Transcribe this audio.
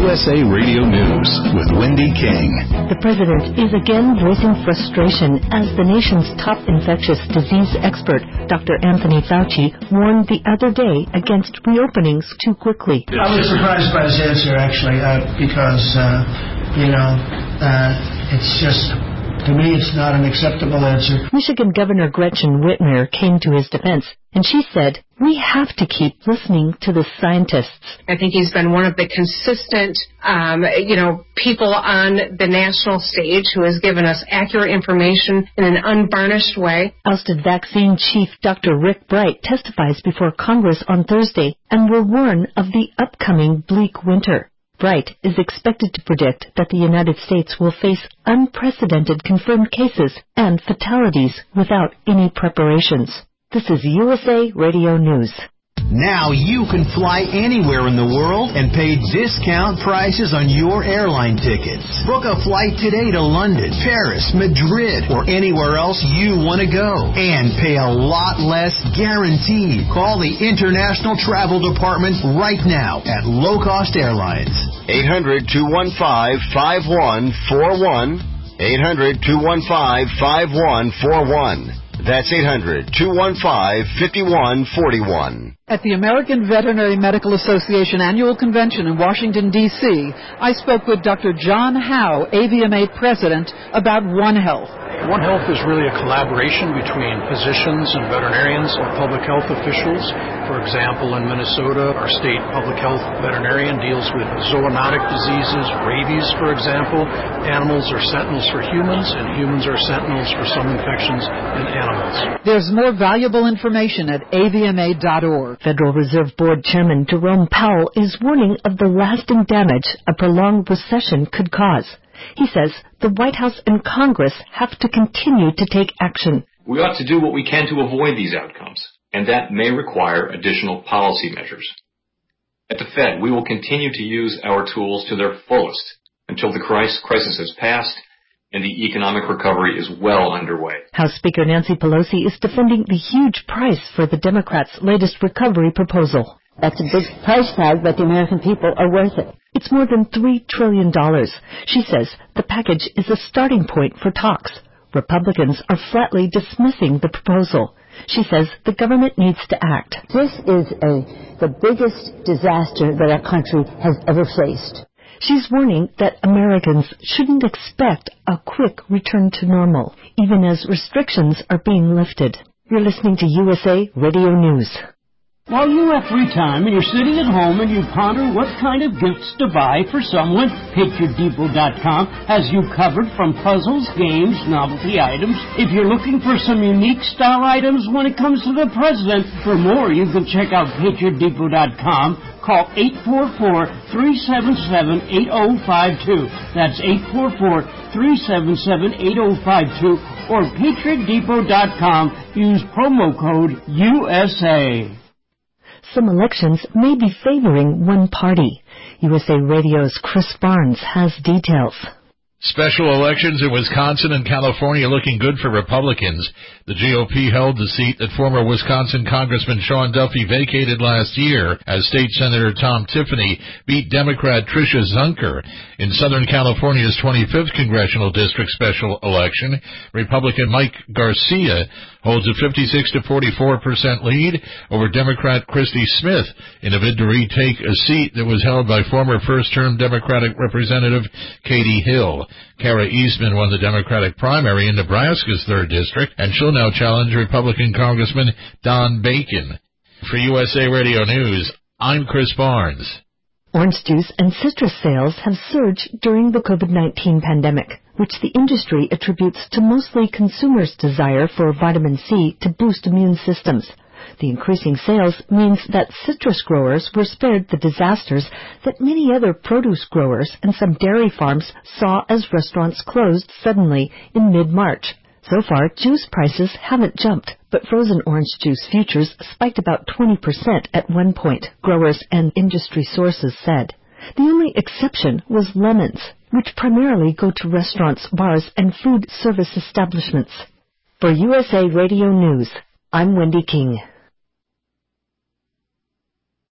USA Radio News with Wendy King. The president is again voicing frustration as the nation's top infectious disease expert, Dr. Anthony Fauci, warned the other day against reopenings too quickly. I was surprised by his answer, actually, because, it's just... To me, it's not an acceptable answer. Michigan Governor Gretchen Whitmer came to his defense, and she said, "We have to keep listening to the scientists." I think he's been one of the consistent, people on the national stage who has given us accurate information in an unvarnished way. Ousted vaccine chief Dr. Rick Bright testifies before Congress on Thursday and will warn of the upcoming bleak winter. Bright is expected to predict that the United States will face unprecedented confirmed cases and fatalities without any preparations. This is USA Radio News. Now you can fly anywhere in the world and pay discount prices on your airline tickets. Book a flight today to London, Paris, Madrid, or anywhere else you want to go. And pay a lot less guaranteed. Call the International Travel Department right now at Low Cost Airlines. 800-215-5141. 800-215-5141. That's 800-215-5141. At the American Veterinary Medical Association Annual Convention in Washington, D.C., I spoke with Dr. John Howe, AVMA President, about One Health. One Health is really a collaboration between physicians and veterinarians and public health officials. For example, in Minnesota, our state public health veterinarian deals with zoonotic diseases, rabies, for example. Animals are sentinels for humans, and humans are sentinels for some infections in animals. There's more valuable information at avma.org. Federal Reserve Board Chairman Jerome Powell is warning of the lasting damage a prolonged recession could cause. He says the White House and Congress have to continue to take action. We ought to do what we can to avoid these outcomes, and that may require additional policy measures. At the Fed, we will continue to use our tools to their fullest until the crisis has passed and the economic recovery is well underway. House Speaker Nancy Pelosi is defending the huge price for the Democrats' latest recovery proposal. That's a big price tag, but the American people are worth it. It's more than $3 trillion. She says the package is a starting point for talks. Republicans are flatly dismissing the proposal. She says the government needs to act. This is the biggest disaster that our country has ever faced. She's warning that Americans shouldn't expect a quick return to normal, even as restrictions are being lifted. You're listening to USA Radio News. While you have free time and you're sitting at home and you ponder what kind of gifts to buy for someone, PatriotDepot.com has you covered from puzzles, games, novelty items. If you're looking for some unique style items when it comes to the president, for more you can check out PatriotDepot.com. Call 844-377-8052. That's 844-377-8052 or PatriotDepot.com. Use promo code USA. Some elections may be favoring one party. USA Radio's Chris Barnes has details. Special elections in Wisconsin and California looking good for Republicans. The GOP held the seat that former Wisconsin Congressman Sean Duffy vacated last year as State Senator Tom Tiffany beat Democrat Tricia Zunker. In Southern California's 25th Congressional District special election, Republican Mike Garcia holds a 56 to 44% lead over Democrat Christy Smith in a bid to retake a seat that was held by former first-term Democratic Representative Katie Hill. Kara Eastman won the Democratic primary in Nebraska's 3rd District, and she'll now challenge Republican Congressman Don Bacon. For USA Radio News, I'm Chris Barnes. Orange juice and citrus sales have surged during the COVID-19 pandemic, which the industry attributes to mostly consumers' desire for vitamin C to boost immune systems. The increasing sales means that citrus growers were spared the disasters that many other produce growers and some dairy farms saw as restaurants closed suddenly in mid-March. So far, juice prices haven't jumped, but frozen orange juice futures spiked about 20% at one point, growers and industry sources said. The only exception was lemons, which primarily go to restaurants, bars, and food service establishments. For USA Radio News, I'm Wendy King.